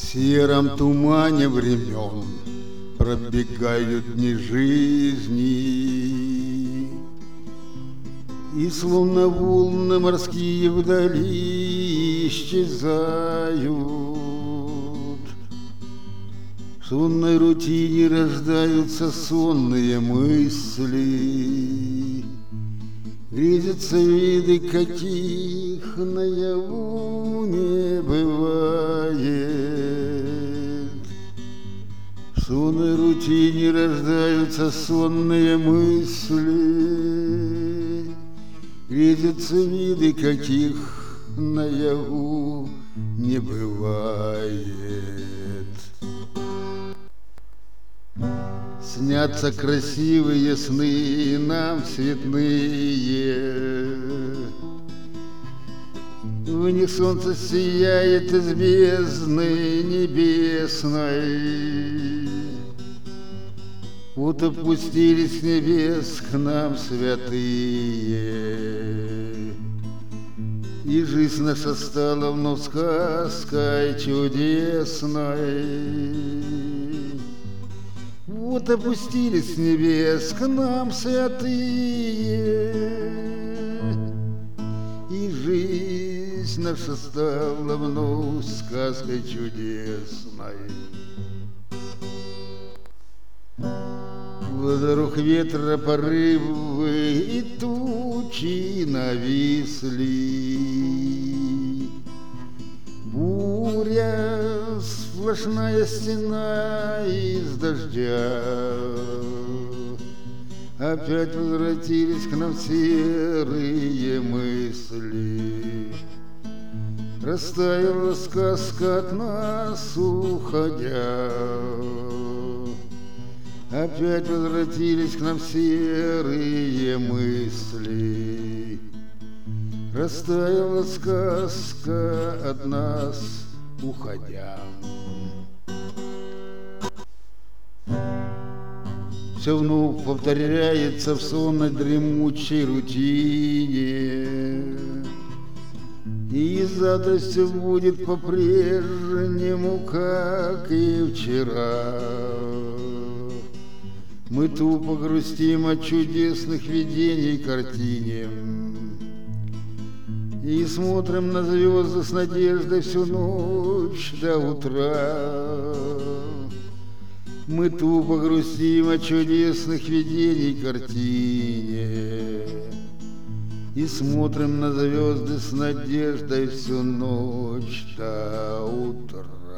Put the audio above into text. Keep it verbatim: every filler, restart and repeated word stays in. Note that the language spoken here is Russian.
сером тумане времен пробегают дни жизни, и словно волны морские вдали исчезают. В сонной рутине рождаются сонные мысли, грезятся виды, каких наяву не бывает. В сонной рутине рождаются сонные мысли, грезятся виды, каких наяву не бывает. Снятся красивые сны нам цветные, в них солнце сияет из бездны небесной. Вот опустились с небес к нам святые, и жизнь наша стала вновь сказкой чудесной. Вот опустились с небес к нам святые, и жизнь наша стала вновь сказкой чудесной. Вдруг ветра порывы и тучи нависли, буря, сплошная стена из дождя. Опять возвратились к нам серые мысли, растаяла сказка от нас уходя. Опять возвратились к нам серые мысли, растаяла сказка от нас уходя. Все вновь повторяется в сонной дремучей рутине, и завтра все будет по-прежнему, как и вчера. Мы тупо грустим от чудесных видений картине и смотрим на звезды с надеждой всю ночь до утра. Мы тупо грустим от чудесных видений картине и смотрим на звезды с надеждой всю ночь до утра.